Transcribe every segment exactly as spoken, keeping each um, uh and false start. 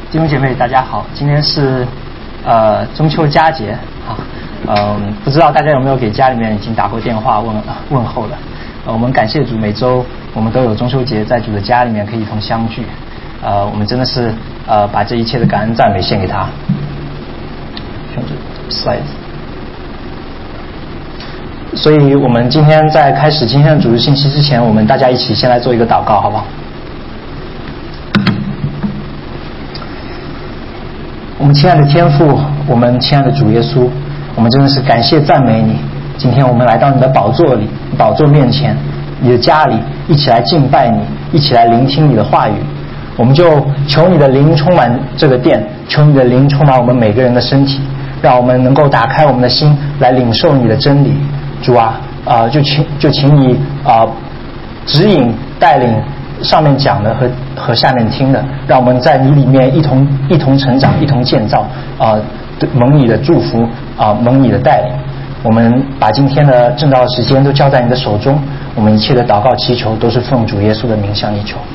弟兄姐妹大家好，今天是呃中秋佳节啊，呃不知道大家有没有给家里面已经打过电话问问候了。呃我们感谢主，每周我们都有中秋节在主的家里面可以一同相聚，呃我们真的是呃把这一切的感恩赞美献给他。slide。所以我们今天在开始今天的主日信息之前，我们大家一起先来做一个祷告，好不好？我们亲爱的天父，我们亲爱的主耶稣，我们真的是感谢赞美你。今天我们来到你的宝座里，宝座面前，你的家里，一起来敬拜你，一起来聆听你的话语。我们就求你的灵充满这个殿，求你的灵充满我们每个人的身体，让我们能够打开我们的心来领受你的真理。主啊，呃、就请就请你啊、呃、指引带领上面讲的和和下面听的，让我们在你里面一同一同成长，一同建造，啊、呃，蒙你的祝福，啊、呃，蒙你的带领。我们把今天的正道时间都交在你的手中，我们一切的祷告祈求都是奉主耶稣的名向你求。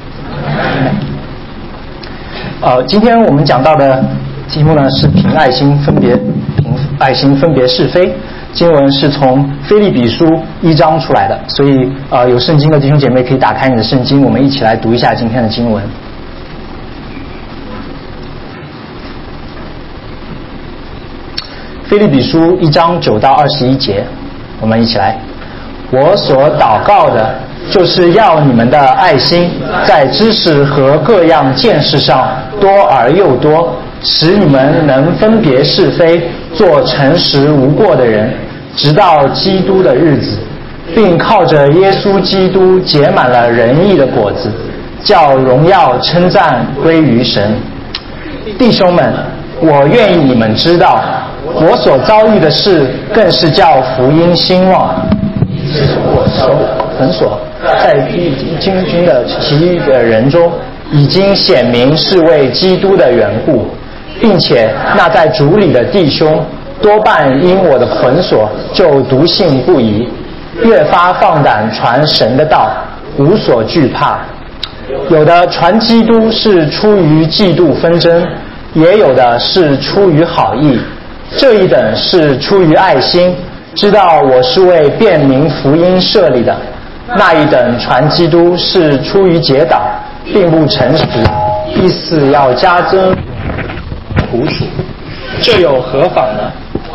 呃，今天我们讲到的题目呢是凭爱心分别凭爱心分别是非。经文是从腓立比书一章出来的，所以呃有圣经的弟兄姐妹可以打开你的圣经，我们一起来读一下今天的经文。腓立比书一章九到二十一节，我们一起来。我所祷告的，就是要你们的爱心在知识和各样见识上多而又多，使你们能分别是非，做诚实无过的人，直到基督的日子，并靠着耶稣基督结满了仁义的果子，叫荣耀称赞归于神。弟兄们，我愿意你们知道，我所遭遇的事更是叫福音兴旺，是我受捆锁在军军的其余的人中，已经显明是为基督的缘故，并且那在主里的弟兄多半因我的捆锁就笃信不疑，越发放胆传神的道，无所惧怕。有的传基督是出于嫉妒纷争，也有的是出于好意，这一等是出于爱心，知道我是为辨明福音设立的；那一等传基督是出于结党，并不诚实，意思要加增苦楚，这有何妨呢？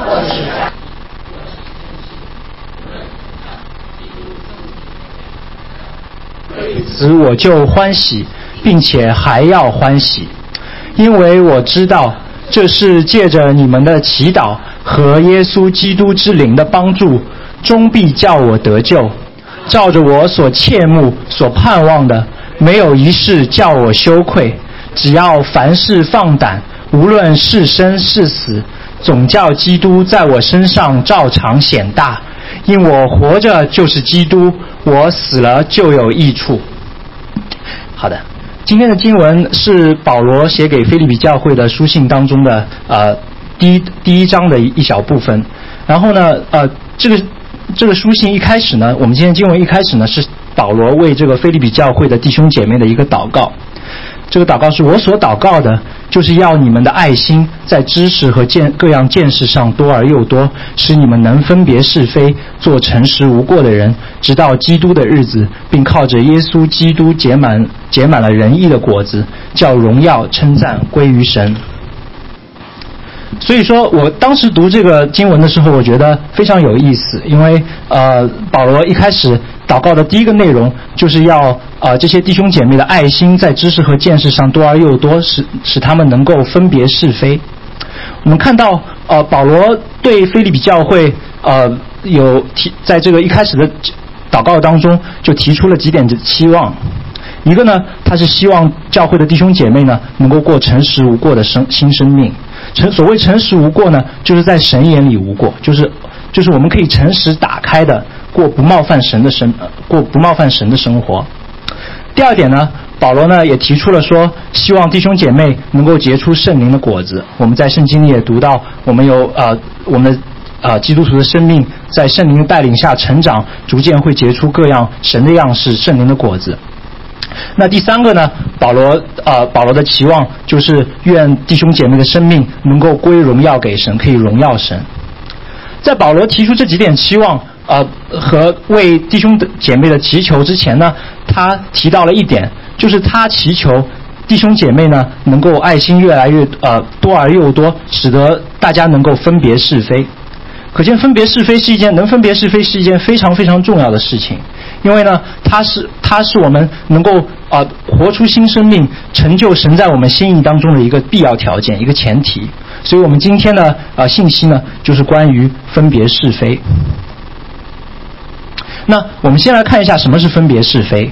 此我就欢喜，并且还要欢喜，因为我知道这是借着你们的祈祷和耶稣基督之灵的帮助，终必叫我得救。照着我所切慕所盼望的，没有一事叫我羞愧，只要凡事放胆，无论是生是死，总叫基督在我身上照常显大。因我活着就是基督，我死了就有益处。好的，今天的经文是保罗写给腓立比教会的书信当中的呃第一第一章的一小部分。然后呢，呃，这个这个书信一开始呢，我们今天经文一开始呢是保罗为这个腓立比教会的弟兄姐妹的一个祷告。这个祷告是我所祷告的，就是要你们的爱心在知识和见各样见识上多而又多，使你们能分别是非，做诚实无过的人，直到基督的日子，并靠着耶稣基督结满结满了仁义的果子，叫荣耀称赞归于神。所以说我当时读这个经文的时候，我觉得非常有意思，因为呃，保罗一开始祷告的第一个内容就是要呃这些弟兄姐妹的爱心在知识和见识上多而又多，使使他们能够分别是非。我们看到呃保罗对腓立比教会呃有提在这个一开始的祷告当中就提出了几点的期望。一个呢，他是希望教会的弟兄姐妹呢能够过诚实无过的生新生命。诚所谓诚实无过呢，就是在神眼里无过，就是就是我们可以诚实打开的过不冒犯神的生过不冒犯神的生活。第二点呢，保罗呢也提出了说，希望弟兄姐妹能够结出圣灵的果子。我们在圣经里也读到，我们有呃我们的呃基督徒的生命在圣灵的带领下成长，逐渐会结出各样神的样式，圣灵的果子。 那第三个呢，保罗呃保罗的期望就是愿弟兄姐妹的生命能够归荣耀给神，可以荣耀神。在保罗提出这几点期望呃和为弟兄姐妹的祈求之前呢，他提到了一点，就是他祈求弟兄姐妹呢能够爱心越来越呃多而又多，使得大家能够分别是非。可见分别是非是一件能分别是非是一件非常非常重要的事情，因为呢，它是它是我们能够啊、呃、活出新生命、成就神在我们心意当中的一个必要条件、一个前提。所以我们今天的啊、呃、信息呢，就是关于分别是非。那我们先来看一下什么是分别是非。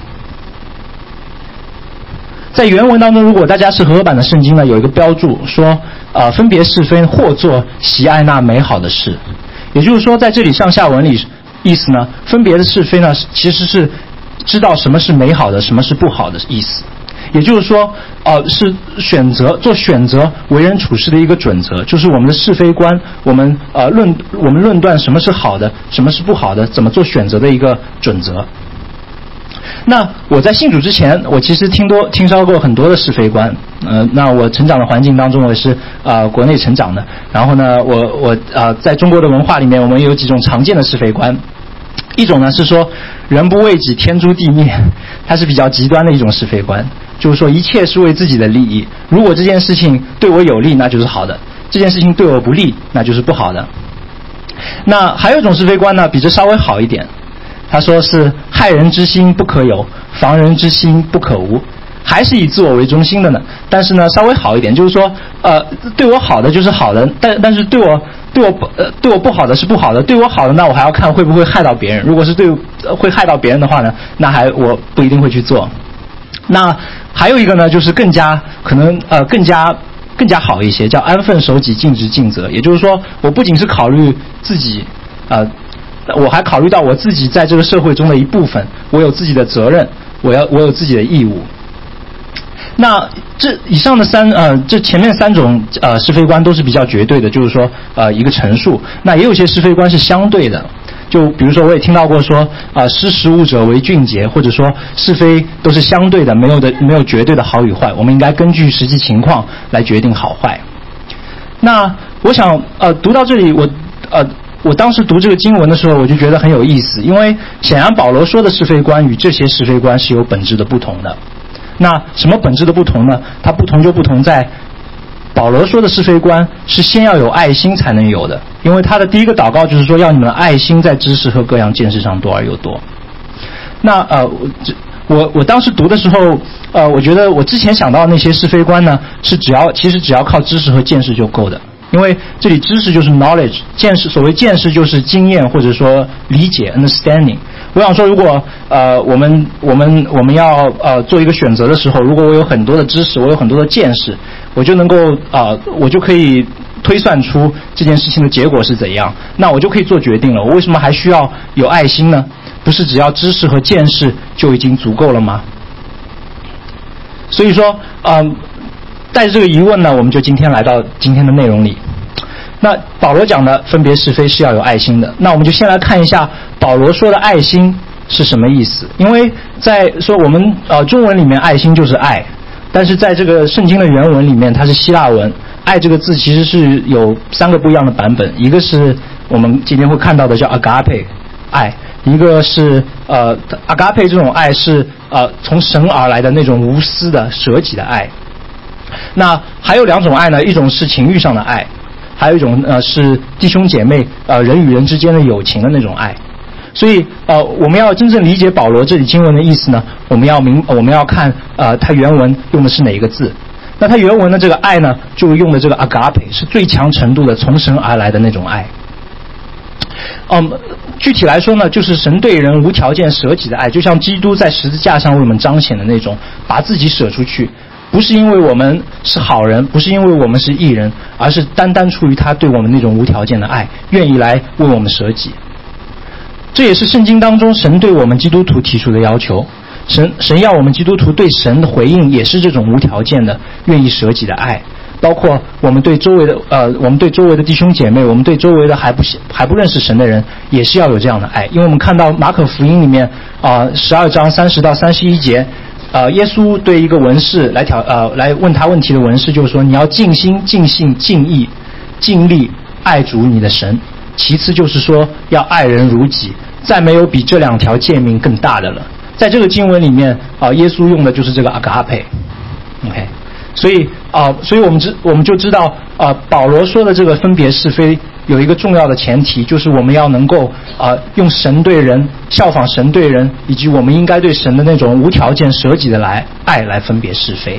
在原文当中，如果大家是和合版的圣经呢，有一个标注说，呃，分别是非，或作喜爱那美好的事。也就是说，在这里上下文里意思呢，分别的是非呢，其实是知道什么是美好的，什么是不好的意思。也就是说，呃，是选择做选择为人处事的一个准则，就是我们的是非观，我们呃论我们论断什么是好的，什么是不好的，怎么做选择的一个准则。那我在信主之前，我其实听多听说过很多的是非观。呃，那我成长的环境当中，我是呃国内成长的。然后呢，我我呃在中国的文化里面，我们有几种常见的是非观。一种呢是说人不为己，天诛地灭，它是比较极端的一种是非观，就是说一切是为自己的利益。如果这件事情对我有利，那就是好的；这件事情对我不利，那就是不好的。那还有一种是非观呢，比这稍微好一点。他说是害人之心不可有，防人之心不可无，还是以自我为中心的呢。但是呢，稍微好一点，就是说，呃，对我好的就是好的，但但是对我对我呃对我不好的是不好的。对我好的，那我还要看会不会害到别人。如果是对、呃、会害到别人的话呢，那还我不一定会去做。那还有一个呢，就是更加可能呃更加更加好一些，叫安分守己，尽职尽责。也就是说，我不仅是考虑自己，呃。我还考虑到我自己在这个社会中的一部分，我有自己的责任，我要我有自己的义务。那这以上的三呃，这前面三种呃是非观都是比较绝对的，就是说呃一个陈述。那也有些是非观是相对的，就比如说我也听到过说啊、呃，识时务者为俊杰，或者说是非都是相对的，没有的没有绝对的好与坏，我们应该根据实际情况来决定好坏。那我想呃读到这里我呃。我当时读这个经文的时候，我就觉得很有意思，因为显然保罗说的是非观与这些是非观是有本质的不同的。那什么本质的不同呢？它不同就不同在，保罗说的是非观是先要有爱心才能有的，因为他的第一个祷告就是说要你们的爱心在知识和各样见识上多而又多。那呃，我我当时读的时候，呃，我觉得我之前想到的那些是非观呢，是只要其实只要靠知识和见识就够的。因为这里知识就是 knowledge， 见识所谓见识就是经验或者说理解 understanding。我想说，如果呃我们我们我们要呃做一个选择的时候，如果我有很多的知识，我有很多的见识，我就能够啊、呃、我就可以推算出这件事情的结果是怎样，那我就可以做决定了。我为什么还需要有爱心呢？不是只要知识和见识就已经足够了吗？所以说，嗯、呃。带着这个疑问呢，我们就今天来到今天的内容里。那保罗讲的分别是非是要有爱心的，那我们就先来看一下保罗说的爱心是什么意思。因为在说我们呃中文里面爱心就是爱，但是在这个圣经的原文里面它是希腊文，爱这个字其实是有三个不一样的版本，一个是我们今天会看到的叫 agape 爱，一个是呃 agape 这种爱是呃从神而来的那种无私的舍己的爱。那还有两种爱呢，一种是情欲上的爱，还有一种呃是弟兄姐妹呃人与人之间的友情的那种爱。所以呃我们要真正理解保罗这里经文的意思呢，我们要明我们要看呃他原文用的是哪一个字。那他原文的这个爱呢，就用的这个 agape 是最强程度的从神而来的那种爱。嗯，具体来说呢，就是神对人无条件舍己的爱，就像基督在十字架上为我们彰显的那种，把自己舍出去。不是因为我们是好人，不是因为我们是义人，而是单单出于他对我们那种无条件的爱，愿意来为我们舍己。这也是圣经当中神对我们基督徒提出的要求。神神要我们基督徒对神的回应也是这种无条件的愿意舍己的爱，包括我们对周围的呃我们对周围的弟兄姐妹，我们对周围的还不还不认识神的人，也是要有这样的爱。因为我们看到马可福音里面啊十二章三十到三十一节。 呃，耶稣对一个文士来挑呃来问他问题的文士，就是说你要尽心、尽性、尽意、尽力爱主你的神。其次就是说要爱人如己，再没有比这两条诫命更大的了。在这个经文里面啊、呃，耶稣用的就是这个阿嘎佩 ，OK。所以啊、呃，所以我们知我们就知道啊、呃，保罗说的这个分别是非有一个重要的前提，就是我们要能够啊、呃、用神对人效仿神对人，以及我们应该对神的那种无条件舍己的来爱来分别是非。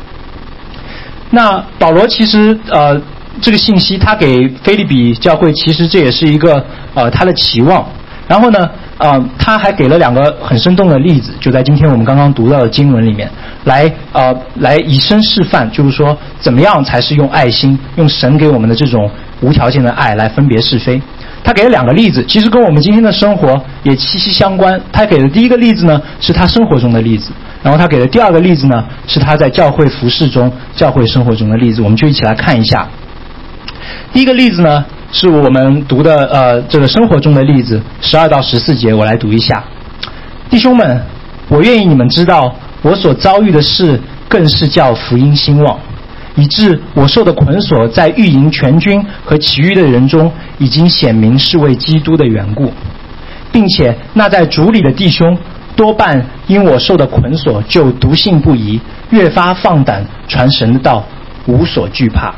那保罗其实呃这个信息他给腓立比教会，其实这也是一个呃他的期望。然后呢，呃，他还给了两个很生动的例子，就在今天我们刚刚读到的经文里面，来呃来以身示范，就是说怎么样才是用爱心，用神给我们的这种无条件的爱来分别是非。他给了两个例子，其实跟我们今天的生活也息息相关。他给的第一个例子呢是他生活中的例子，然后他给的第二个例子呢是他在教会服事中、教会生活中的例子，我们就一起来看一下。第一个例子呢是我们读的呃这个生活中的例子，十二到十四节，我来读一下。弟兄们，我愿意你们知道，我所遭遇的事更是叫福音兴旺，以致我受的捆锁在御营全军和其余的人中已经显明是为基督的缘故，并且那在主里的弟兄多半因我受的捆锁就笃信不疑，越发放胆传神的道，无所惧怕。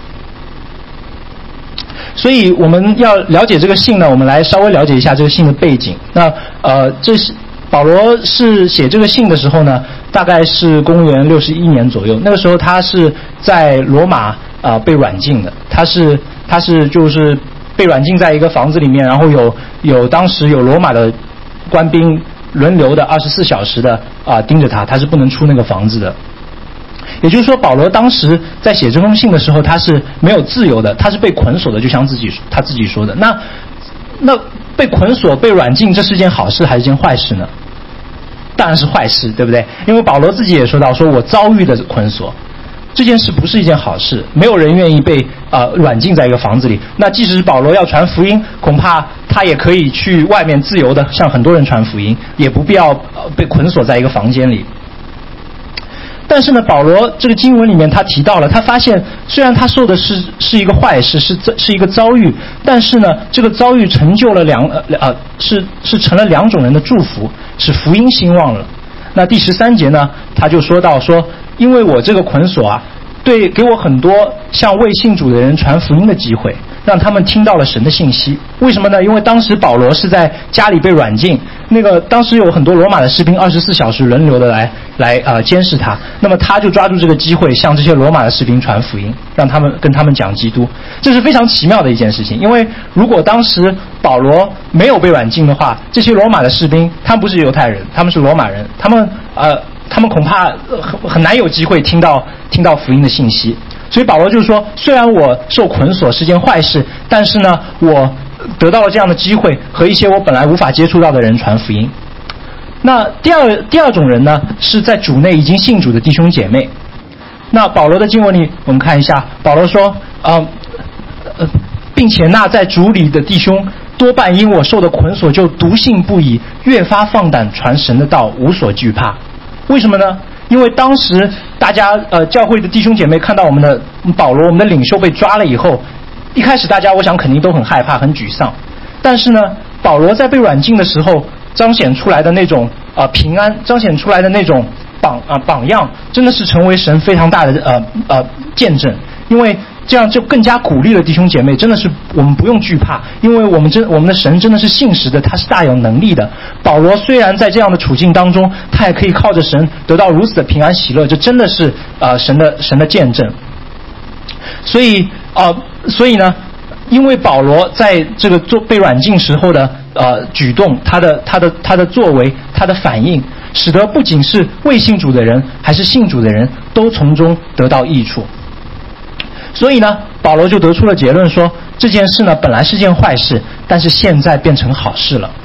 所以我们要了解这个信呢，我们来稍微了解一下这个信的背景。那呃，这是保罗是写这个信的时候呢，大概是公元六十一年左右。那个时候他是在罗马啊、呃、被软禁的，他是他是就是被软禁在一个房子里面，然后有有当时有罗马的官兵轮流的二十四小时的啊、呃、盯着他，他是不能出那个房子的。也就是说，保罗当时在写这封信的时候，他是没有自由的，他是被捆锁的，就像自己他自己说的。那那被捆锁、被软禁，这是件好事还是件坏事呢？当然是坏事，对不对？因为保罗自己也说到，说我遭遇的捆锁，这件事不是一件好事，没有人愿意被呃软禁在一个房子里。那即使是保罗要传福音，恐怕他也可以去外面自由的向很多人传福音，也不必要、呃、被捆锁在一个房间里。但是呢，保罗这个经文里面他提到了，他发现虽然他受的是是一个坏事，是是一个遭遇，但是呢，这个遭遇成就了两呃呃是是成了两种人的祝福，使福音兴旺了。那第十三节呢，他就说到说，因为我这个捆锁啊，对给我很多向未信主的人传福音的机会，让他们听到了神的信息。为什么呢？因为当时保罗是在家里被软禁，那个当时有很多罗马的士兵二十四小时轮流的来来呃监视他，那么他就抓住这个机会向这些罗马的士兵传福音，让他们跟他们讲基督。这是非常奇妙的一件事情，因为如果当时保罗没有被软禁的话，这些罗马的士兵他们不是犹太人，他们是罗马人，他们呃他们恐怕很很难有机会听到听到福音的信息。所以保罗就是说，虽然我受捆锁是件坏事，但是呢，我得到了这样的机会，和一些我本来无法接触到的人传福音。那第二第二种人呢，是在主内已经信主的弟兄姐妹。那保罗的经文里，我们看一下，保罗说，呃，呃，并且那在主里的弟兄多半因我受的捆锁就笃信不疑，越发放胆传神的道，无所惧怕。为什么呢？因为当时大家呃教会的弟兄姐妹看到我们的保罗，我们的领袖被抓了以后，一开始大家我想肯定都很害怕、很沮丧。但是呢，保罗在被软禁的时候彰显出来的那种呃平安，彰显出来的那种榜啊、呃、榜样，真的是成为神非常大的呃呃见证。因为这样就更加鼓励了弟兄姐妹，真的是我们不用惧怕，因为我们真我们的神真的是信实的，他是大有能力的。保罗虽然在这样的处境当中，他也可以靠着神得到如此的平安喜乐，这真的是呃神的神的见证。所以呃所以呢，因为保罗在这个做被软禁时候的呃举动，他的他的他的作为，他的反应，使得不仅是未信主的人，还是信主的人都从中得到益处。所以呢，保罗就得出了结论说，这件事呢本来是件坏事，但是现在变成好事了。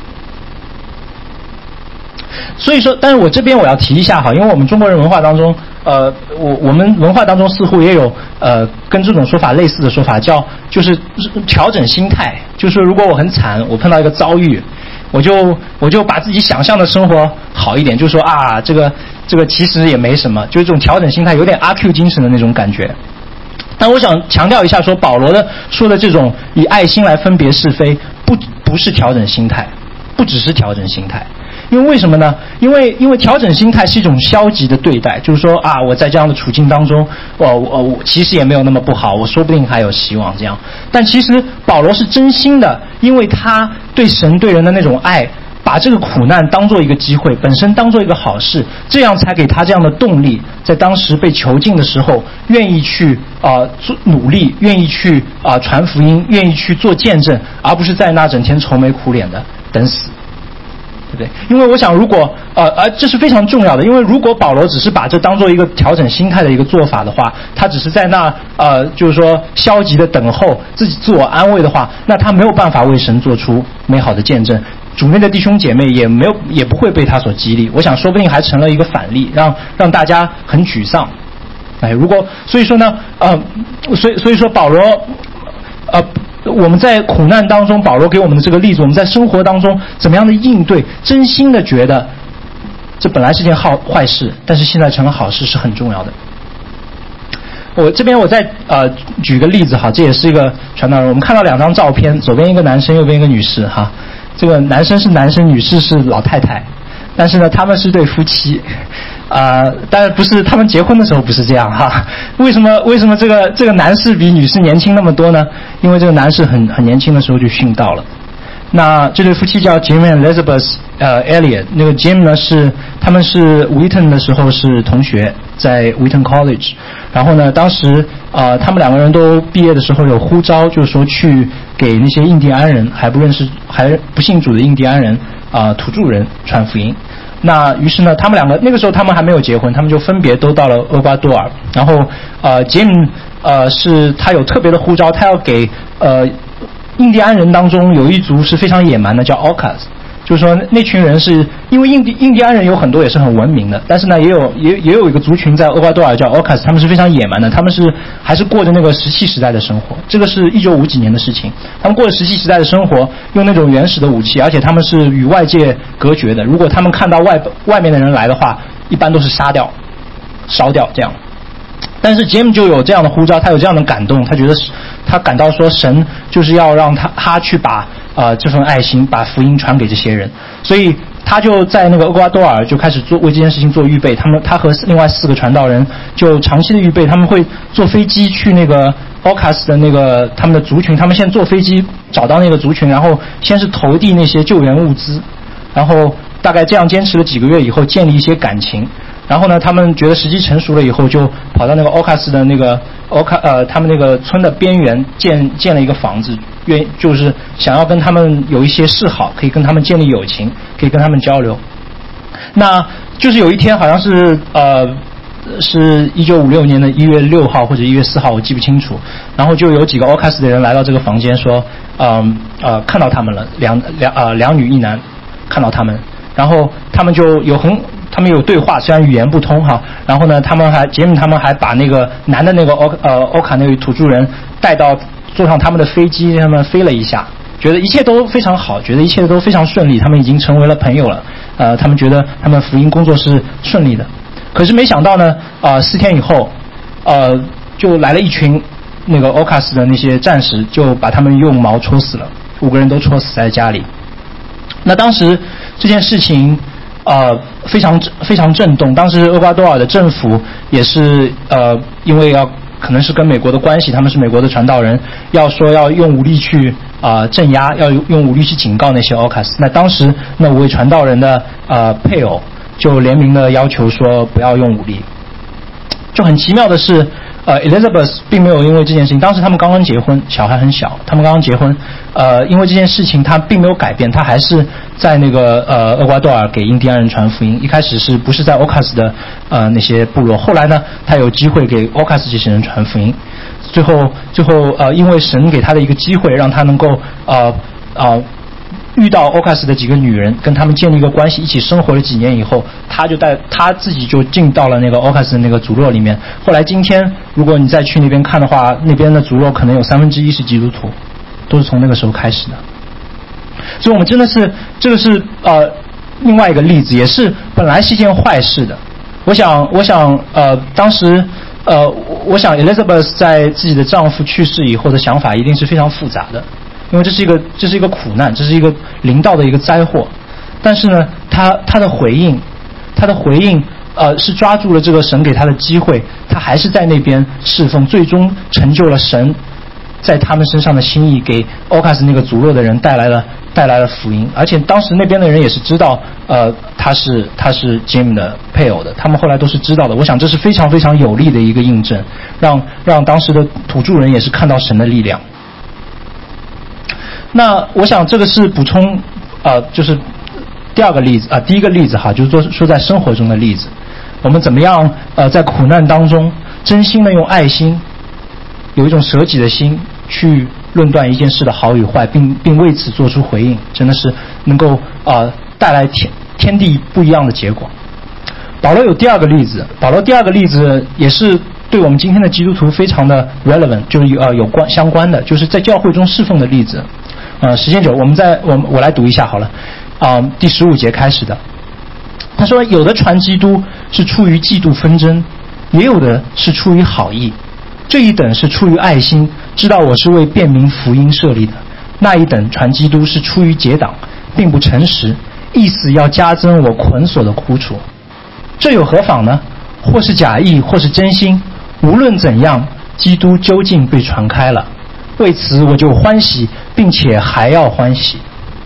所以说，但是我这边我要提一下哈，因为我们中国人文化当中，呃，我我们文化当中似乎也有呃跟这种说法类似的说法，叫就是调整心态，就是如果我很惨，我碰到一个遭遇，我就我就把自己想象的生活好一点，就说啊，这个这这个其实也没什么，就是这种调整心态，有点阿 Q 精神的那种感觉。但我想强调一下说，保罗的说的这种以爱心来分别是非，不不是调整心态，不只是调整心态。因为为什么呢？因为因为调整心态是一种消极的对待，就是说啊，我在这样的处境当中，我我我其实也没有那么不好，我说不定还有希望这样。但其实保罗是真心的，因为他对神对人的那种爱，把这个苦难当做一个机会，本身当做一个好事，这样才给他这样的动力，在当时被囚禁的时候，愿意去啊、呃、做努力，愿意去啊、呃、传福音，愿意去做见证，而不是在那整天愁眉苦脸的等死。对不对？因为我想，如果呃呃，这是非常重要的。因为如果保罗只是把这当做一个调整心态的一个做法的话，他只是在那呃，就是说消极的等候，自己自我安慰的话，那他没有办法为神做出美好的见证。主内的弟兄姐妹也没有也不会被他所激励。我想，说不定还成了一个反例，让让大家很沮丧。哎，如果所以说呢，呃，所以所以说保罗，呃。我们在苦难当中，保罗给我们的这个例子，我们在生活当中怎么样的应对，真心的觉得这本来是件好坏事，但是现在成了好事，是很重要的。我这边我再呃举个例子哈，这也是一个传道人。我们看到两张照片，左边一个男生，右边一个女士哈。这个男生是男生，女士是老太太，但是呢，他们是对夫妻。啊、呃，当然不是，他们结婚的时候不是这样哈。为什么？为什么这个这个男士比女士年轻那么多呢？因为这个男士很很年轻的时候就殉道了。那这对夫妻叫 Jim and Elizabeth 呃 Elliot， 那个 Jim 呢是他们是 Wheaton 的时候是同学，在 Wheaton College。然后呢，当时呃他们两个人都毕业的时候有呼召，就是说去给那些印第安人还不认识还不信主的印第安人啊、呃、土著人传福音。那于是呢，他们两个那个时候他们还没有结婚，他们就分别都到了厄瓜多尔。然后呃 Jim 呃是他有特别的呼召，他要给呃印第安人当中有一族是非常野蛮的，叫 Orcas。就是说那群人是因为印第印第安人有很多也是很文明的，但是呢也有也也有一个族群在厄瓜多尔叫 Orcas， 他们是非常野蛮的，他们是还是过着那个石器时代的生活。这个是一九五几年的事情，他们过着石器时代的生活，用那种原始的武器，而且他们是与外界隔绝的。如果他们看到外外面的人来的话，一般都是杀掉、烧掉这样。但是 Jim 就有这样的呼召，他有这样的感动，他觉得他感到说神就是要让他他去把呃这份爱心把福音传给这些人，所以他就在那个厄瓜多尔就开始做为这件事情做预备。他们他和另外四个传道人就长期的预备，他们会坐飞机去那个 Orcas 的那个他们的族群，他们先坐飞机找到那个族群，然后先是投递那些救援物资，然后大概这样坚持了几个月以后，建立一些感情。然后呢，他们觉得时机成熟了以后，就跑到那个 Orcas 的那个 Orcas 呃他们那个村的边缘建建了一个房子，愿就是想要跟他们有一些示好，可以跟他们建立友情，可以跟他们交流。那就是有一天好像是呃是一九五六年的一月六号或者一月四号，我记不清楚。然后就有几个 Orcas 的人来到这个房间，说，嗯呃看到他们了，两两呃两女一男看到他们，然后他们就有很。他们有对话，虽然语言不通哈。然后呢，他们还杰米他们还把那个男的那个欧呃欧卡那个土著人带到坐上他们的飞机，他们飞了一下，觉得一切都非常好，觉得一切都非常顺利，他们已经成为了朋友了。呃，他们觉得他们福音工作是顺利的。可是没想到呢，呃，四天以后，呃，就来了一群那个欧卡斯的那些战士，就把他们用矛戳死了，五个人都戳死在家里。那当时这件事情。呃，非常非常震动。当时厄瓜多尔的政府也是呃，因为要可能是跟美国的关系，他们是美国的传道人，要说要用武力去啊、呃、镇压，要用武力去警告那些 Orcas。那当时那五位传道人的呃配偶就联名的要求说不要用武力。就很奇妙的是，呃 ，Elizabeth 并没有因为这件事情，当时他们刚刚结婚，小孩很小，他们刚刚结婚，呃，因为这件事情他并没有改变，他还是在那个呃厄瓜多尔给印第安人传福音。一开始是不是在 Orcas 的呃那些部落，后来呢，他有机会给 Orcas 这些人传福音，最后最后呃，因为神给他的一个机会，让他能够呃呃。遇到 Orcas 的几个女人，跟他们建立一个关系，一起生活了几年以后，他就带他自己就进到了那个 Orcas 的那个族落里面。后来今天，如果你再去那边看的话，那边的族落可能有三分之一是基督徒，都是从那个时候开始的。所以我们真的是这个是呃另外一个例子，也是本来是一件坏事的， 我想，我想，呃，当时，呃，我想 Elizabeth 在自己的丈夫去世以后的想法一定是非常复杂的，因为这是一个，这是一个苦难，这是一个临到的一个灾祸。但是呢，她她的回应，她的回应，呃，是抓住了这个神给她的机会，她还是在那边侍奉，最终成就了神在他们身上的心意，给欧卡斯那个族落的人带来了带来了福音。而且当时那边的人也是知道，呃，他是他是 Jim 的配偶的，他们后来都是知道的。我想这是非常非常有力的一个印证，让让当时的土著人也是看到神的力量。那我想这个是补充，呃，就是第二个例子啊、呃，第一个例子哈，就是说说在生活中的例子，我们怎么样呃在苦难当中真心的用爱心，有一种舍己的心去论断一件事的好与坏，并并为此做出回应，真的是能够呃带来天天地不一样的结果。保罗有第二个例子，保罗第二个例子也是对我们今天的基督徒非常的 relevant， 就是有呃有关相关的，就是在教会中侍奉的例子。呃，时间久，我们在我我来读一下好了，啊、呃，第十五节开始的，他说有的传基督是出于嫉妒纷争，也有的是出于好意。这一等是出于爱心，知道我是为便民福音设立的；那一等传基督是出于结党，并不诚实，意思要加增我捆锁的苦楚。这有何妨呢？或是假意，或是真心，无论怎样，基督究竟被传开了。为此我就欢喜，并且还要欢喜。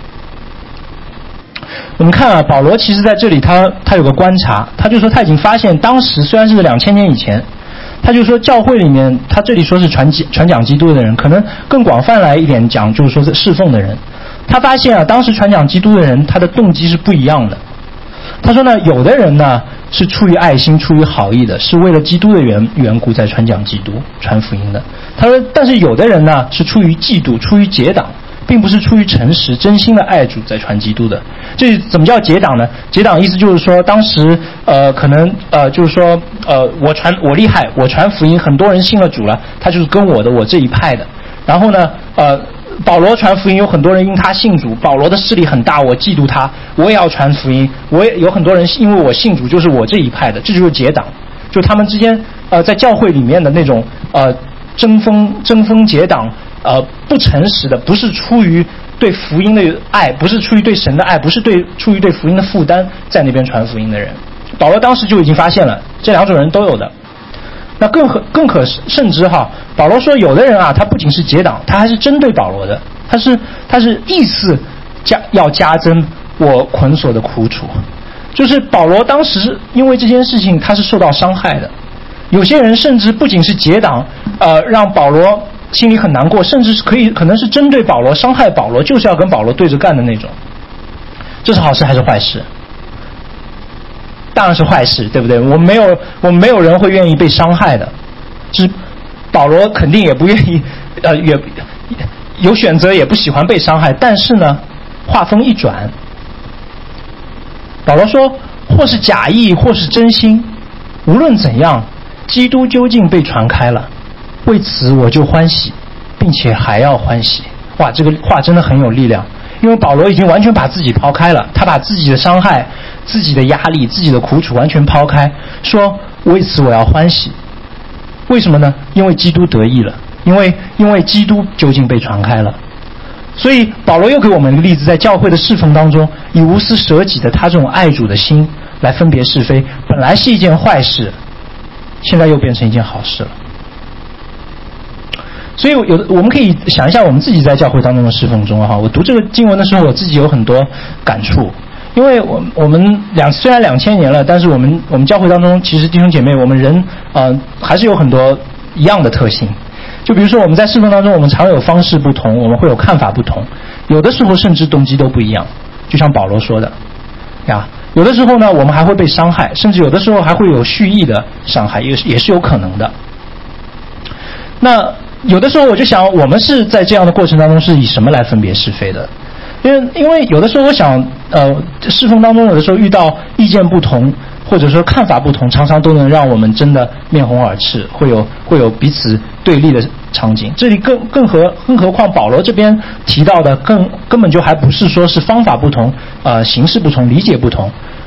我们看啊，保罗其实在这里他他有个观察，他就说他已经发现，当时虽然是两千年以前。他就说教会里面，他这里说是传传讲基督的人，可能更广泛来一点讲，就是说是侍奉的人。他发现啊，当时传讲基督的人，他的动机是不一样的。他说呢，有的人呢是出于爱心、出于好意的，是为了基督的缘缘故在传讲基督、传福音的。他说，但是有的人呢是出于嫉妒、出于结党，并不是出于诚实、真心的爱主在传基督的。这怎么叫结党呢？结党意思就是说，当时呃可能呃就是说呃我传我厉害，我传福音，很多人信了主了，他就是跟我的我这一派的。然后呢呃保罗传福音，有很多人因他信主，保罗的势力很大，我嫉妒他，我也要传福音，我也有很多人因为我信主就是我这一派的，这就是结党，就他们之间呃在教会里面的那种呃争锋争锋结党。呃，不诚实的，不是出于对福音的爱，不是出于对神的爱，不是对出于对福音的负担，在那边传福音的人，保罗当时就已经发现了这两种人都有的。那更可更可甚之哈，保罗说有的人啊，他不仅是结党，他还是针对保罗的，他是他是意思加要加增我捆锁的苦楚，就是保罗当时因为这件事情他是受到伤害的，有些人甚至不仅是结党，呃，让保罗心里很难过，甚至是可以可能是针对保罗，伤害保罗，就是要跟保罗对着干的那种。这是好事还是坏事？当然是坏事，对不对？我们没有我们没有人会愿意被伤害的，就是保罗肯定也不愿意，呃，也有选择，也不喜欢被伤害。但是呢，话锋一转，保罗说，或是假意，或是真心，无论怎样，基督究竟被传开了。为此我就欢喜，并且还要欢喜。哇，这个话真的很有力量，因为保罗已经完全把自己抛开了，他把自己的伤害、自己的压力、自己的苦楚完全抛开，说为此我要欢喜。为什么呢？因为基督得益了，因为因为基督究竟被传开了。所以保罗又给我们一个例子，在教会的侍奉当中，以无私舍己的他这种爱主的心来分别是非，本来是一件坏事，现在又变成一件好事了。所以有的我们可以想一下我们自己在教会当中的侍奉中哈，我读这个经文的时候，我自己有很多感触，因为我我们两虽然两千年了，但是我们我们教会当中其实弟兄姐妹我们人呃还是有很多一样的特性，就比如说我们在侍奉当中，我们常有方式不同，我们会有看法不同，有的时候甚至动机都不一样，就像保罗说的呀，有的时候呢我们还会被伤害，甚至有的时候还会有蓄意的伤害，也是也是有可能的。那有的时候我就想，我们是在这样的过程当中是以什么来分别是非的？因为因为有的时候我想，呃，侍奉当中有的时候遇到意见不同，或者说看法不同，常常都能让我们真的面红耳赤，会有会有彼此对立的场景。这里更更何更何况保罗这边提到的更根本就还不是说是方法不同，呃，形式不同，理解不同，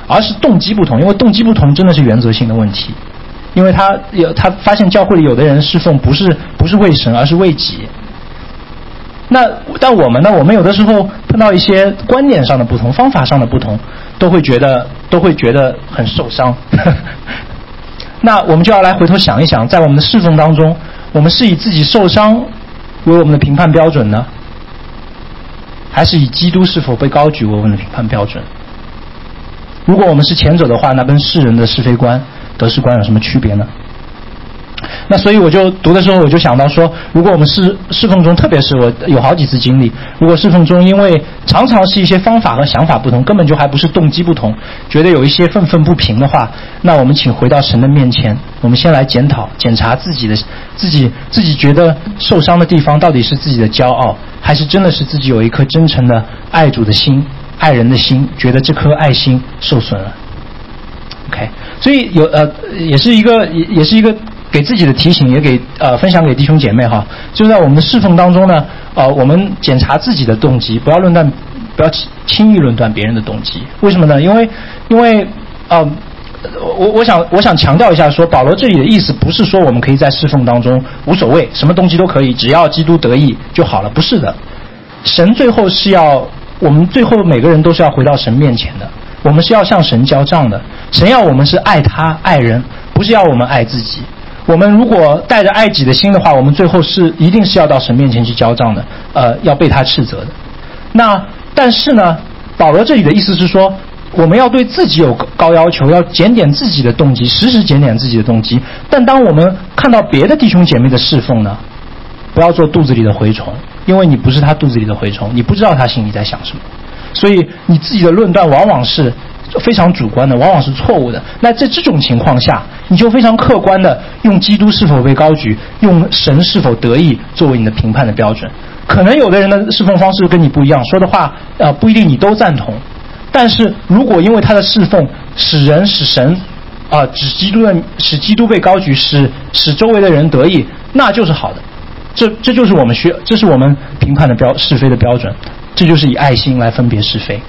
而是动机不同，因为动机不同真的是原则性的问题。因为他有他发现教会里有的人侍奉不是不是为神，而是为己。那但我们呢？我们有的时候碰到一些观念上的不同、方法上的不同，都会觉得都会觉得很受伤。那我们就要来回头想一想，在我们的侍奉当中，我们是以自己受伤为我们的评判标准呢，还是以基督是否被高举为我们的评判标准？如果我们是前者的话，那跟世人的是非观、得失观有什么区别呢？那所以我就读的时候，我就想到说，如果我们侍侍奉中，特别是我有好几次经历，如果侍奉中因为常常是一些方法和想法不同，根本就还不是动机不同，觉得有一些愤愤不平的话，那我们请回到神的面前，我们先来检讨、检查自己的自己自己觉得受伤的地方，到底是自己的骄傲，还是真的是自己有一颗真诚的爱主的心、爱人的心，觉得这颗爱心受损了。OK， 所以有呃，也是一个也也是一个。给自己的提醒，也给呃分享给弟兄姐妹哈，就在我们的侍奉当中呢，呃，我们检查自己的动机，不要论断，不要轻易论断别人的动机。为什么呢？因为因为呃，我我想我想强调一下说，保罗这里的意思不是说我们可以在侍奉当中无所谓，什么动机都可以，只要基督得意就好了，不是的。神最后是要我们最后每个人都是要回到神面前的，我们是要向神交账的。神要我们是爱他爱人，不是要我们爱自己。我们如果带着爱己的心的话，我们最后是一定是要到神面前去交账的，呃，要被他斥责的。那但是呢，保罗这里的意思是说，我们要对自己有高要求，要检点自己的动机，时时检点自己的动机。但当我们看到别的弟兄姐妹的侍奉呢，不要做肚子里的蛔虫，因为你不是他肚子里的蛔虫，你不知道他心里在想什么，所以你自己的论断往往是非常主观的，往往是错误的。那在这种情况下，你就非常客观的用基督是否被高举，用神是否得意作为你的评判的标准。可能有的人的侍奉方式跟你不一样，说的话呃不一定你都赞同，但是如果因为他的侍奉使人使神啊、呃、使基督的使基督被高举，使使周围的人得意，那就是好的。这这就是我们需这是我们评判的标是非的标准，这就是以爱心来分别是非。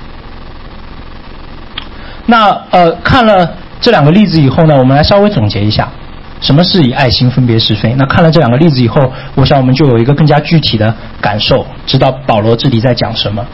那呃，看了这两个例子以后呢，我们来稍微总结一下，什么是以爱心分别是非。那看了这两个例子以后，我想我们就有一个更加具体的感受，知道保罗这里在讲什么。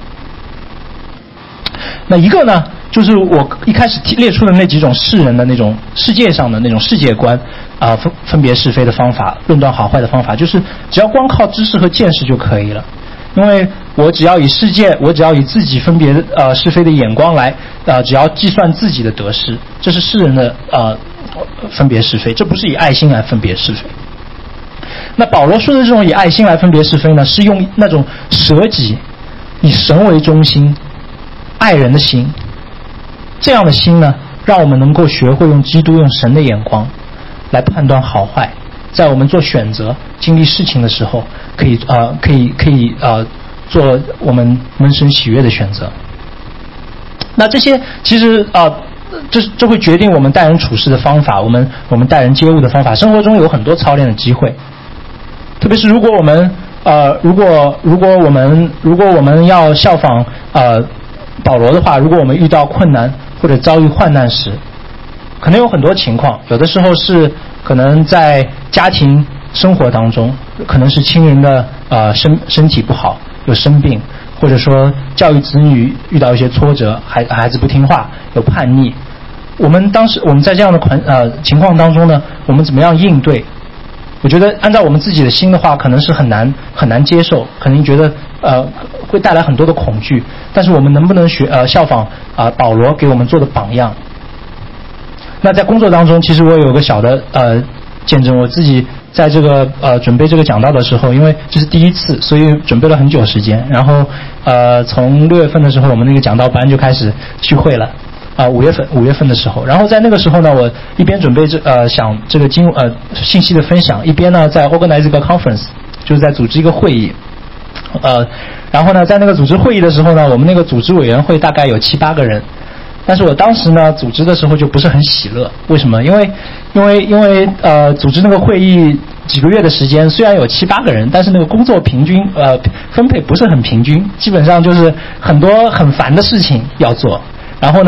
那一个呢，就是我一开始列出的那几种世人的那种世界上的那种世界观啊、呃，分分别是非的方法，论断好坏的方法，就是只要光靠知识和见识就可以了。因为我只要以世界，我只要以自己分别呃是非的眼光来呃，只要计算自己的得失，这是世人的呃分别是非，这不是以爱心来分别是非。那保罗说的这种以爱心来分别是非呢，是用那种舍己、以神为中心、爱人的心，这样的心呢，让我们能够学会用基督、用神的眼光来判断好坏。在我们做选择、经历事情的时候，可以呃，可以可以呃，做我们蒙神喜悦的选择。那这些其实啊、呃，这这会决定我们待人处事的方法，我们我们待人接物的方法。生活中有很多操练的机会，特别是如果我们呃，如果如果我们如果我们要效仿呃保罗的话，如果我们遇到困难或者遭遇患难时，可能有很多情况，有的时候是可能在家庭生活当中，可能是亲人的呃身身体不好，有生病，或者说教育子女遇到一些挫折，孩孩子不听话，有叛逆。我们当时我们在这样的款呃情况当中呢，我们怎么样应对？我觉得按照我们自己的心的话，可能是很难很难接受，可能觉得呃会带来很多的恐惧。但是我们能不能学呃效仿啊、呃、保罗给我们做的榜样？那在工作当中，其实我有个小的呃见证，我自己在这个呃准备这个讲道的时候，因为这是第一次，所以准备了很久时间。然后呃从六月份的时候，我们那个讲道班就开始聚会了。啊、呃，五月份五月份的时候，然后在那个时候呢，我一边准备这呃想这个经呃信息的分享，一边呢在 organize 一个 conference， 就是在组织一个会议。呃，然后呢，在那个组织会议的时候呢，我们那个组织委员会大概有七八个人。但是我当时呢，组织的时候就不是很喜乐。为什么？因为，因为，因为呃，组织那个会议几个月的时间，虽然有七八个人，但是那个工作平均呃分配不是很平均，基本上就是很多很烦的事情要做。然后呢，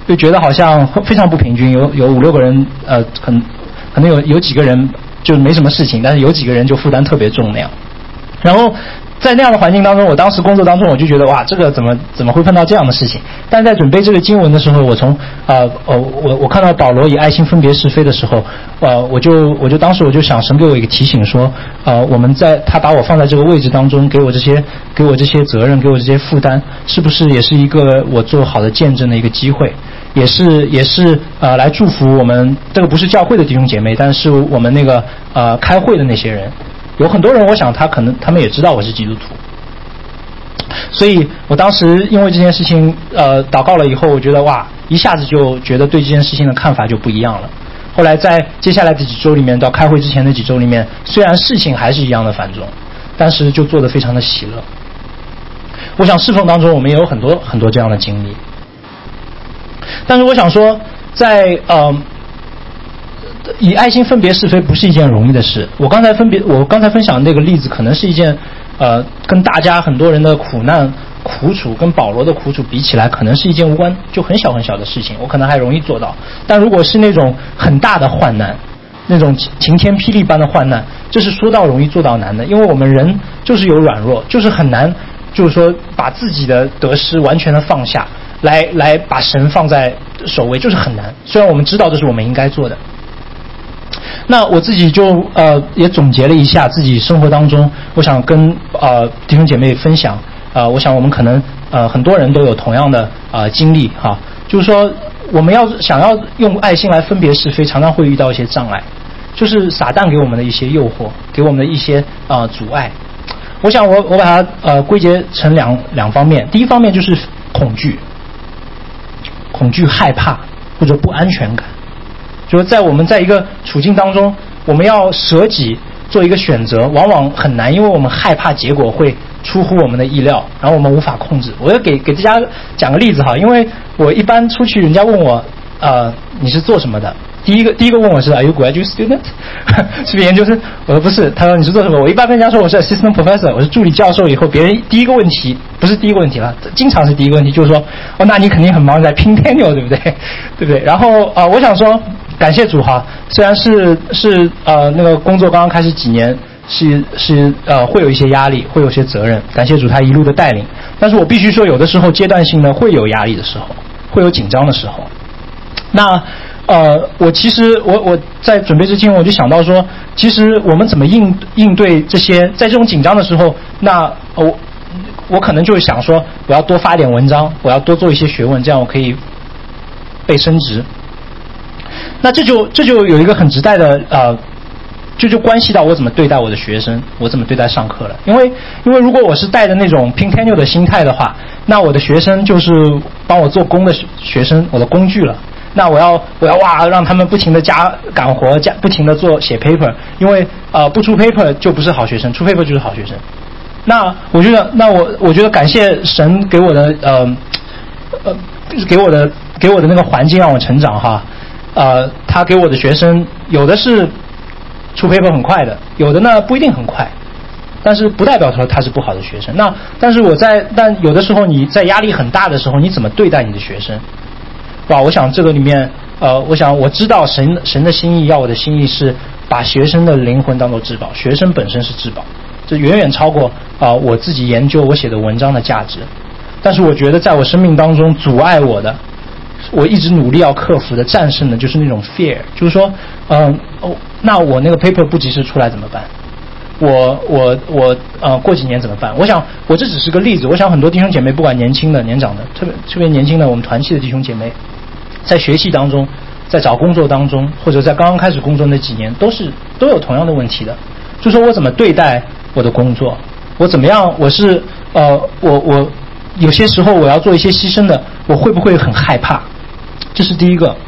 就觉得好像非常不平均，有有五六个人，呃，可能可能有有几个人就没什么事情，但是有几个人就负担特别重那样。然后在那样的环境当中，我当时工作当中我就觉得哇，这个怎么怎么会碰到这样的事情？但在准备这个经文的时候，我从呃呃我我看到保罗以爱心分别是非的时候，呃我就我就当时我就想，神给我一个提醒说，呃我们在他把我放在这个位置当中，给我这些给我这些责任，给我这些负担，是不是也是一个我做好的见证的一个机会？也是也是呃来祝福我们，这个不是教会的弟兄姐妹，但是我们那个呃开会的那些人。有很多人，我想他可能他们也知道我是基督徒，所以我当时因为这件事情呃祷告了以后，我觉得哇，一下子就觉得对这件事情的看法就不一样了。后来在接下来的几周里面，到开会之前的几周里面，虽然事情还是一样的繁重，但是就做得非常的喜乐。我想侍奉当中我们也有很多很多这样的经历，但是我想说在呃以爱心分别是非不是一件容易的事。我刚才分别，我刚才分享的那个例子，可能是一件，呃，跟大家很多人的苦难、苦楚，跟保罗的苦楚比起来，可能是一件无关，就很小很小的事情，我可能还容易做到。但如果是那种很大的患难，那种晴天霹雳般的患难，这是说到容易做到难的，因为我们人就是有软弱，就是很难，就是说把自己的得失完全的放下来，来把神放在首位，就是很难。虽然我们知道这是我们应该做的。那我自己就呃也总结了一下自己生活当中，我想跟呃弟兄姐妹分享，呃我想我们可能呃很多人都有同样的呃经历哈，就是说我们要想要用爱心来分别是非，常常会遇到一些障碍，就是撒旦给我们的一些诱惑，给我们的一些呃阻碍。我想我我把它呃归结成两两方面，第一方面就是恐惧，恐惧害怕或者不安全感。就是在我们在一个处境当中，我们要舍己做一个选择，往往很难，因为我们害怕结果会出乎我们的意料，然后我们无法控制。我要给给大家讲个例子哈，因为我一般出去，人家问我，呃，你是做什么的？第一个第一个问我是 Are you graduate student？ 是不是研究生？我说不是。他说你是做什么？我一般跟人家说我是 assistant professor， 我是助理教授。以后别人第一个问题不是第一个问题了，经常是第一个问题，就是说哦，那你肯定很忙，在拼 tenure 对不对？对不对？然后啊、呃，我想说。感谢主哈，虽然是是呃那个工作刚刚开始几年，是是呃会有一些压力，会有些责任。感谢主他一路的带领，但是我必须说，有的时候阶段性的会有压力的时候，会有紧张的时候。那呃我其实我我在准备之前我就想到说，其实我们怎么应应对这些，在这种紧张的时候，那我、呃、我可能就会想说，我要多发点文章，我要多做一些学问，这样我可以被升职。那这就这就有一个很直带的呃，这就关系到我怎么对待我的学生，我怎么对待上课了。因为因为如果我是带着那种拼 tenure 的心态的话，那我的学生就是帮我做工的学生，我的工具了。那我要我要哇让他们不停的加干活，加不停的做写 paper， 因为呃不出 paper 就不是好学生，出 paper 就是好学生。那我觉得那我我觉得感谢神给我的呃呃给我的给我的那个环境让我成长哈。呃，他给我的学生有的是出 paper 很快的，有的呢不一定很快，但是不代表说他是不好的学生。那但是我在但有的时候你在压力很大的时候，你怎么对待你的学生？哇，我想这个里面呃，我想我知道神神的心意，要我的心意是把学生的灵魂当作至宝，学生本身是至宝，这远远超过啊、呃、我自己研究我写的文章的价值。但是我觉得在我生命当中阻碍我的。我一直努力要克服的、战胜的，就是那种 fear， 就是说，嗯、呃，哦，那我那个 paper 不及时出来怎么办？我我我呃，过几年怎么办？我想，我这只是个例子。我想很多弟兄姐妹，不管年轻的、年长的，特别特别年轻的，我们团契的弟兄姐妹，在学习当中，在找工作当中，或者在刚刚开始工作那几年，都是都有同样的问题的。就说我怎么对待我的工作，我怎么样？我是呃，我我有些时候我要做一些牺牲的，我会不会很害怕？这是第一个。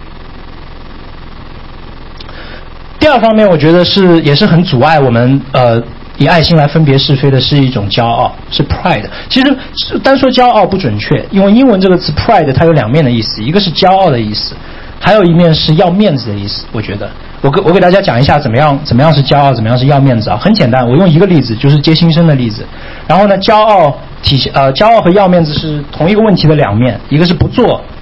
第二方面，我觉得是也是很阻碍我们呃以爱心来分别是非的，是一种骄傲，是 pride。其实单说骄傲不准确，因为英文这个词 pride 它有两面的意思，一个是骄傲的意思，还有一面是要面子的意思。我觉得我给我给大家讲一下怎么样怎么样是骄傲，怎么样是要面子啊。很简单，我用一个例子，就是接新生的例子。然后呢，骄傲体现呃骄傲和要面子是同一个问题的两面，一个是不做。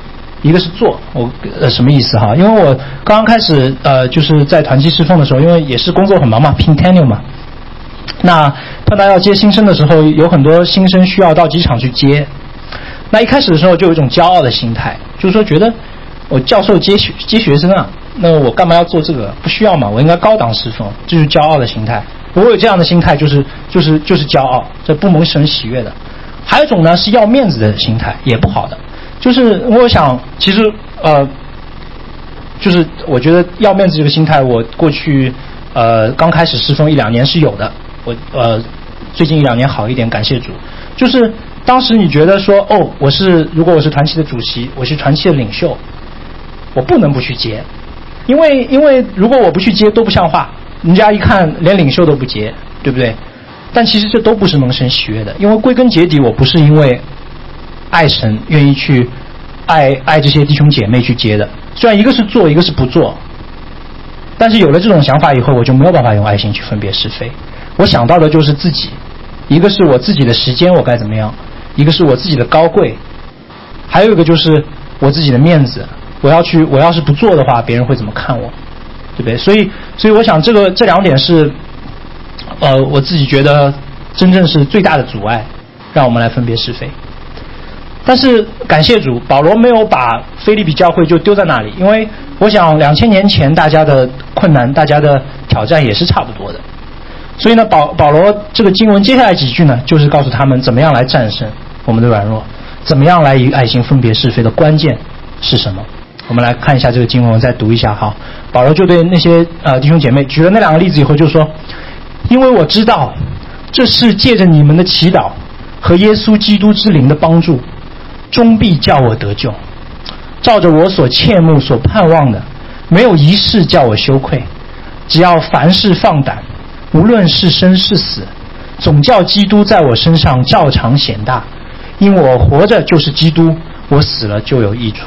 一个是做。我呃什么意思哈？因为我刚刚开始呃就是在团契侍奉的时候，因为也是工作很忙嘛 ，Pin Tenure 嘛。那碰到要接新生的时候，有很多新生需要到机场去接。那一开始的时候就有一种骄傲的心态，就是说觉得我教授接学接学生啊，那我干嘛要做这个？不需要嘛，我应该高档侍奉，这就是骄傲的心态。如果有这样的心态，就是就是就是骄傲，这不蒙神喜悦的。还有一种呢是要面子的心态，也不好的。就是我想，其实呃，就是我觉得要面子这个心态，我过去呃刚开始侍奉一两年是有的。我呃最近一两年好一点，感谢主。就是当时你觉得说，哦，我是如果我是团契的主席，我是团契的领袖，我不能不去接，因为因为如果我不去接都不像话。人家一看连领袖都不接，对不对？但其实这都不是蒙神喜悦的，因为归根结底我不是因为爱神愿意去爱爱这些弟兄姐妹去接的。虽然一个是做，一个是不做，但是有了这种想法以后，我就没有办法用爱心去分别是非。我想到的就是自己，一个是我自己的时间我该怎么样，一个是我自己的高贵，还有一个就是我自己的面子。我要去，我要是不做的话，别人会怎么看我？对不对？所以，所以我想这个这两点是，呃，我自己觉得真正是最大的阻碍，让我们来分别是非。但是感谢主，保罗没有把腓立比教会就丢在那里，因为我想两千年前大家的困难、大家的挑战也是差不多的。所以呢，保保罗这个经文接下来几句呢，就是告诉他们怎么样来战胜我们的软弱，怎么样来与爱心分别是非的关键是什么。我们来看一下这个经文，我再读一下哈。保罗就对那些呃弟兄姐妹举了那两个例子以后，就说：因为我知道这是借着你们的祈祷和耶稣基督之灵的帮助，终必叫我得救。照着我所切慕所盼望的，没有一事叫我羞愧。只要凡事放胆，无论是生是死，总叫基督在我身上照常显大。因我活着就是基督，我死了就有益处。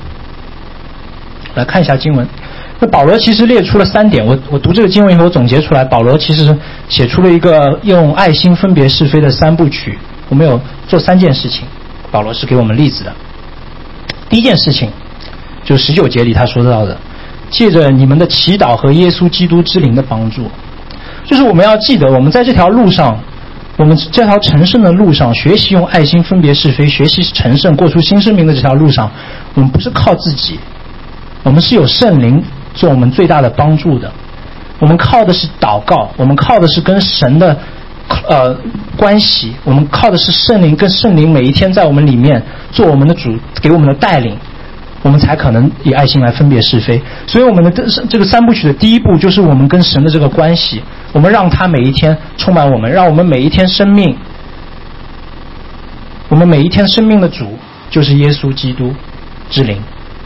来看一下经文，那保罗其实列出了三点。我我读这个经文以后，我总结出来，保罗其实写出了一个用爱心分别是非的三部曲。我们有做三件事情，保罗是给我们例子的。第一件事情，就是十九节里他说到的，借着你们的祈祷和耶稣基督之灵的帮助，就是我们要记得，我们在这条路上，我们这条成圣的路上，学习用爱心分别是非，学习成圣，过出新生命的这条路上，我们不是靠自己。我们是有圣灵做我们最大的帮助的，我们靠的是祷告，我们靠的是跟神的呃关系，我们靠的是圣灵，跟圣灵每一天在我们里面做我们的主，给我们的带领，我们才可能以爱心来分别是非。所以我们的这个三部曲的第一步就是我们跟神的这个关系，我们让他每一天充满我们，让我们每一天生命，我们每一天生命的主就是耶稣基督之灵。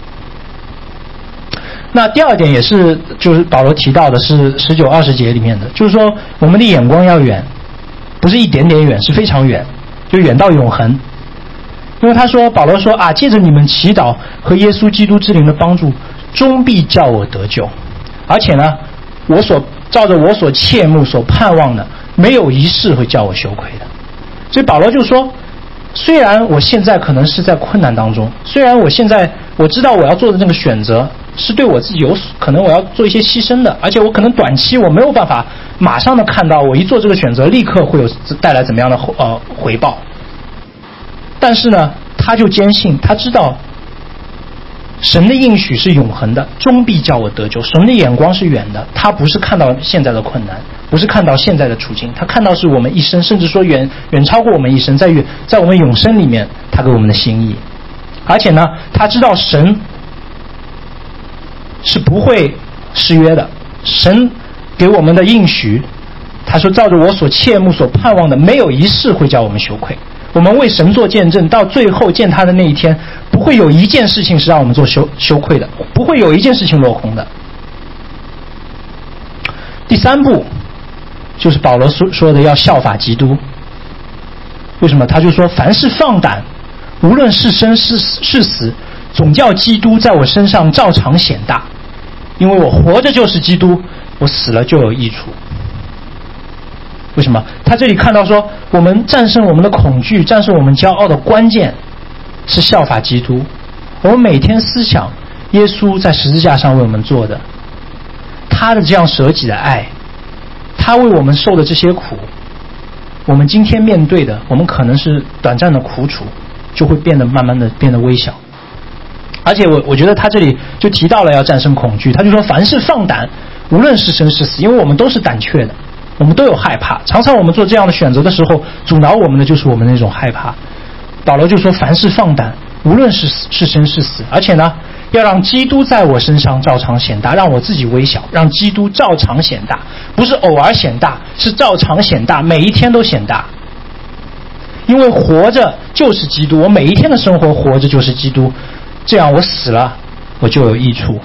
那第二点也是，就是保罗提到的是十九二十节里面的，就是说我们的眼光要远，不是一点点远，是非常远，就远到永恒。因为他说，保罗说啊，借着你们祈祷和耶稣基督之灵的帮助，终必叫我得救。而且呢，我所照着我所切慕所盼望的，没有一事会叫我羞愧的。所以保罗就说，虽然我现在可能是在困难当中，虽然我现在我知道我要做的那个选择是对我自己有可能我要做一些牺牲的，而且我可能短期我没有办法马上的看到我一做这个选择立刻会有带来怎么样的呃回报，但是呢他就坚信，他知道神的应许是永恒的，终必叫我得救。神的眼光是远的，他不是看到现在的困难，不是看到现在的处境，他看到是我们一生，甚至说远远超过我们一生，在远在我们永生里面他给我们的心意。而且呢他知道神是不会失约的，神给我们的应许，他说照着我所切慕所盼望的，没有一事会叫我们羞愧。我们为神做见证，到最后见他的那一天，不会有一件事情是让我们做羞羞愧的，不会有一件事情落空的。第三步就是保罗说的要效法基督。为什么？他就说凡事放胆，无论是生是是死，总叫基督在我身上照常显大。因为我活着就是基督，我死了就有益处。为什么？他这里看到说，我们战胜我们的恐惧，战胜我们骄傲的关键是效法基督。 我们每天思想耶稣在十字架上为我们做的，他的这样舍己的爱，他为我们受的这些苦，我们今天面对的，我们可能是短暂的苦楚，就会变得慢慢的变得微小。而且我我觉得他这里就提到了要战胜恐惧，他就说凡事放胆，无论是生是死，因为我们都是胆怯的，我们都有害怕，常常我们做这样的选择的时候，阻挠我们的就是我们那种害怕。保罗就说凡事放胆，无论是是生是死，而且呢要让基督在我身上照常显大，让我自己微小，让基督照常显大，不是偶尔显大，是照常显大，每一天都显大。因为活着就是基督，我每一天的生活活着就是基督，这样我死了我就有益处。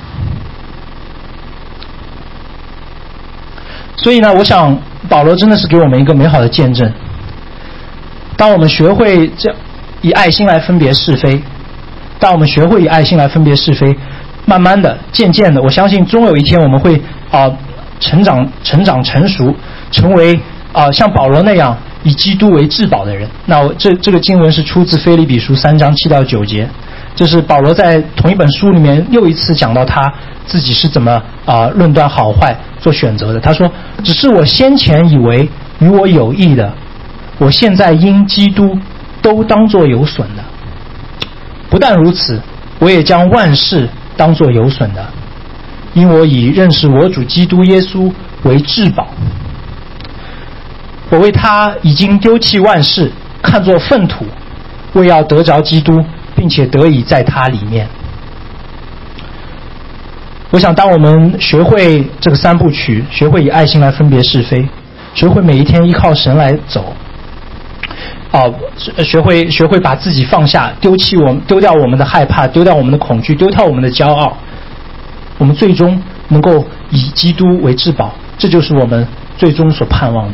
所以呢，我想保罗真的是给我们一个美好的见证。当我们学会这以爱心来分别是非，当我们学会以爱心来分别是非，慢慢的渐渐的，我相信终有一天我们会啊、呃、成长成长成熟，成为啊、呃、像保罗那样以基督为至宝的人。那我这这个经文是出自腓立比书三章七到九节，这是保罗在同一本书里面又一次讲到他自己是怎么啊、呃、论断好坏做选择的。他说，只是我先前以为与我有益的，我现在因基督都当作有损的。不但如此，我也将万事当作有损的，因我以认识我主基督耶稣为至宝。我为他已经丢弃万事，看作粪土，为要得着基督，并且得以在他里面。我想当我们学会这个三部曲，学会以爱心来分别是非，学会每一天依靠神来走，哦，学会学会把自己放下，丢弃我们，丢掉我们的害怕，丢掉我们的恐惧，丢掉我们的骄傲，我们最终能够以基督为至宝，这就是我们最终所盼望的。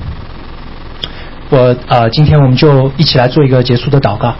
我呃，今天我们就一起来做一个结束的祷告。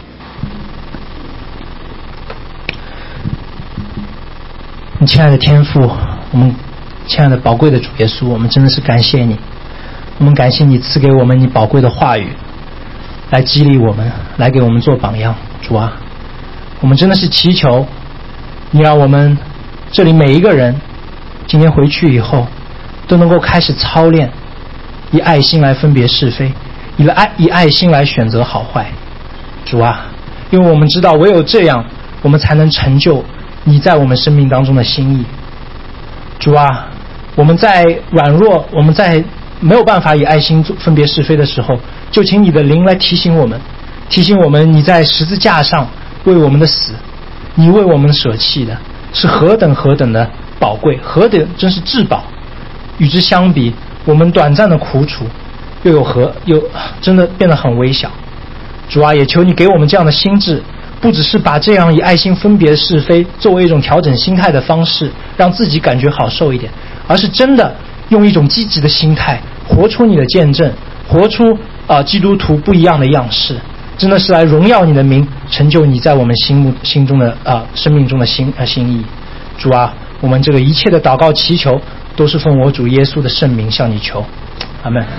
你亲爱的天父，我们亲爱的宝贵的主耶稣，我们真的是感谢你，我们感谢你赐给我们你宝贵的话语，来激励我们，来给我们做榜样。主啊，我们真的是祈求你让我们这里每一个人今天回去以后都能够开始操练以爱心来分别是非，以爱以爱心来选择好坏。主啊，因为我们知道唯有这样我们才能成就你在我们生命当中的心意。主啊，我们在软弱，我们在没有办法以爱心分别是非的时候，就请你的灵来提醒我们，提醒我们你在十字架上为我们的死，你为我们舍弃的是何等何等的宝贵，何等真是至宝。与之相比，我们短暂的苦楚又有何又真的变得很微小。主啊，也求你给我们这样的心智，不只是把这样以爱心分别是非作为一种调整心态的方式，让自己感觉好受一点，而是真的用一种积极的心态活出你的见证，活出啊、呃、基督徒不一样的样式，真的是来荣耀你的名，成就你在我们心目心中的啊、呃、生命中的心呃心意。主啊，我们这个一切的祷告祈求都是奉我主耶稣的圣名向你求，阿们。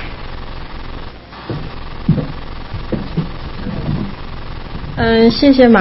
嗯，谢谢马